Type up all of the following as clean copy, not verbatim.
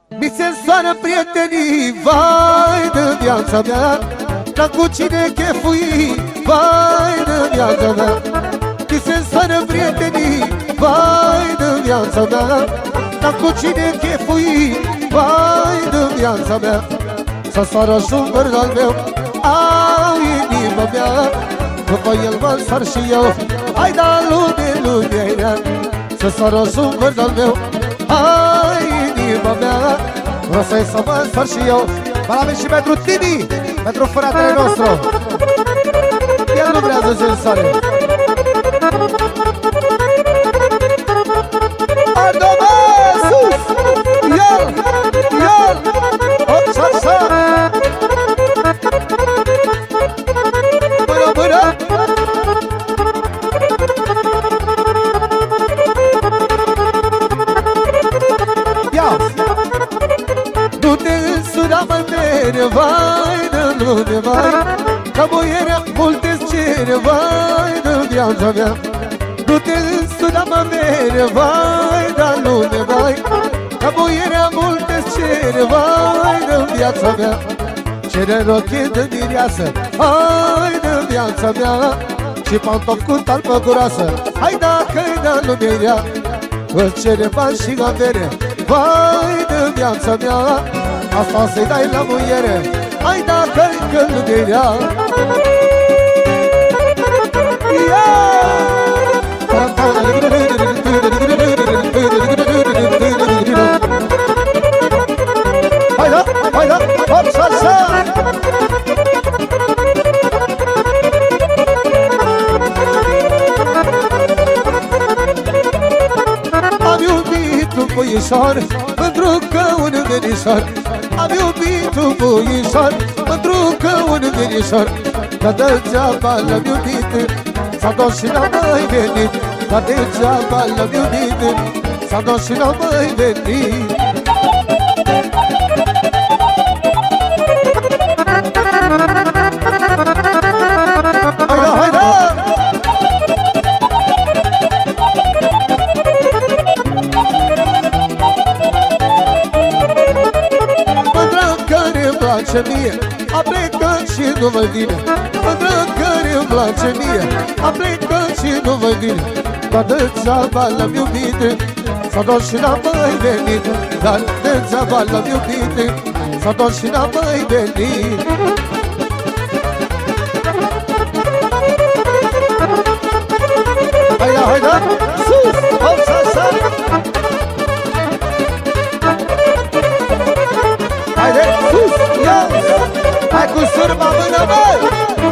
Mi se însoară prietenii, vai de viața mea, n-am cu cine chefui, vai de viața mea. Mi se însoară prietenii, vai de viața mea, n-am cu cine chefui, vai de viața mea. Să sară și un vârd al meu, au inima mea, după el mă sar și eu, hai da lume, lumea. Să sară și un vârd al meu, ai inima mea, vreau să mă sar și eu. Valabil și pentru Tini, pentru fratele nostru. El nu vrea să se însare. Ardoma, sus! El! El! Hop, sa, sa! Mână, mână! Ia! Nu te însura mai mere, vai de lume, vai, ca boierea multe-ți cere, vai de viața mea. Nu te însura mai mere, vai de lume, vai, ca boierea multe-ți cere, vai de viața mea. Cere rochie de mireasă, hai de viața mea, și pantof cu talpă guroasă, hai dacă-i de lumea. Îți cere bani și avere, vai de viața mea, asta să-i dai la muiere, hai dacă-i călduirea. Hai da, hai da, hop, salsa! Am iubit un puișor, pentru că un verișor. Am iubit un puișor, pentru că un verișor. Dar degeaba l-am iubit, s-a dus și n-a mai venit. Dar degeaba l-am iubit, s-a dus și n-a mai venit. Haida, haida! Place mie, a plecat și nu mai vine. Mândră care îmi place mie, a plecat și nu mai vine. Dar degeaba l-am iubit, s-a dus și n-a mai venit. Dar degeaba l-am iubit, s-a dus și n-a mai venit. Haida, haida, sus, hop, sa, sa. Haide, sus, ia! Hai cu surma mână, băi!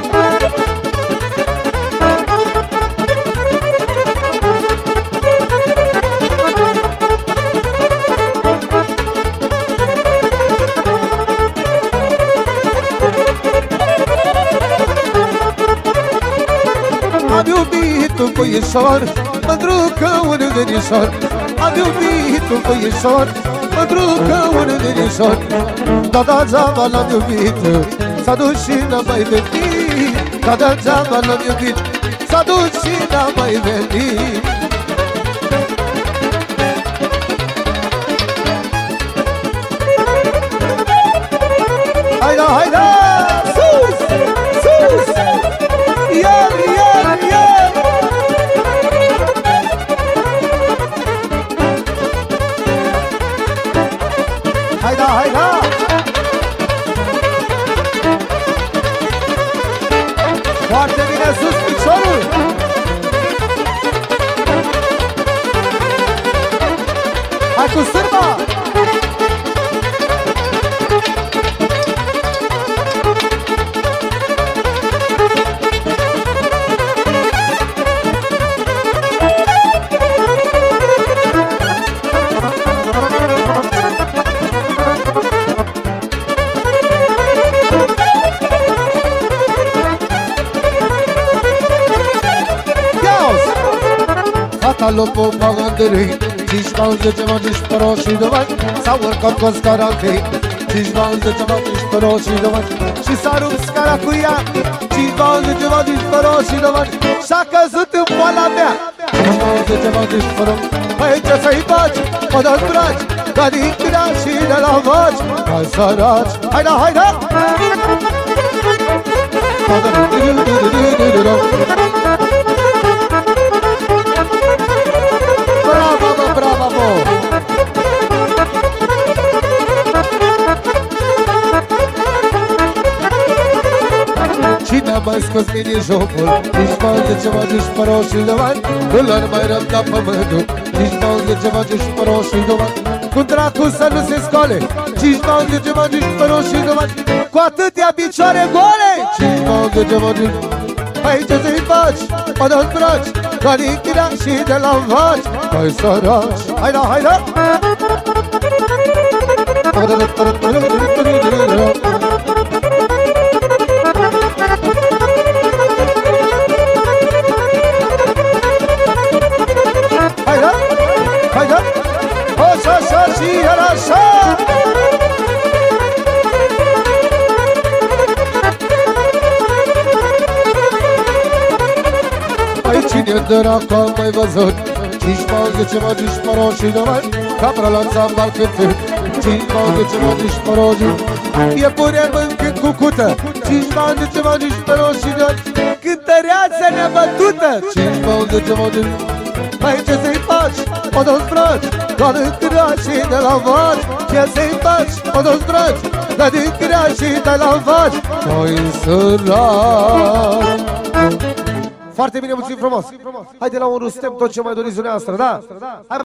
Am iubit un puișor, pentru că un verișor. Am iubit un puișor, pentru că un verișor. Da degeaba l-am iubit, s-a dus și n-a mai venit. Da degeaba l-am iubit, s-a dus și n-a mai venit. Haida, haida, sus, sus, iar, iar, iar. Haida, haida. Foarte bine sus piciorul. Hai cu sârba. Lopo bagandrei, 5 bani, 10 bani, 12 bani, s-a urcat cu scara închei. 5 bani, 10 bani, 12 bani, și s-a rupt scara cu ea. 5 bani, 10 bani, 12 bani, și-a căzut în poala mea. 5 bani, 10 bani, 12 bani, băi, ce să-i faci, mă dă-ți dragi, La din grea și de la vaci mai săraci. Haida, haida! Bravo, bă, bravo, bă! Cine a mai scos mini-jocul? Nici m-au de ceva, nici pe roșii de bani Nu l-ar mai răbda pământul Nici m-au de ceva, nici pe roșii de bani Cu dracu să nu se scoale Nici m-au de ceva, nici pe roșii de bani Cu atâtea picioare goale Nici m-au de ceva, nici Hai ce să-i faci? Mă dă-n braci La lichidea și de la vaci Mai săraci Haida, haida! Haida, haida! Așa, așa și iar așa! Ai cine dracu am mai văzut 5 bani, 10 bani, 10 roșii de bani Capra la țambal cântând 5 bani, 10 bani, 10 roșii E pune mâncând cu cută 5 bani, 10 bani, 10 roșii de bani Cântăreață nebătută 5 bani, 10 bani, 10 Hai ce să-i faci? O dă-ți braci La din-grea și de la vaci Ce să-i faci? O dă-ți braci La din-grea și de la vaci Noi săraci Foarte bine, mulțumim frumos! Haide la unul, suntem tot ce mai doriți dumneavoastră, da?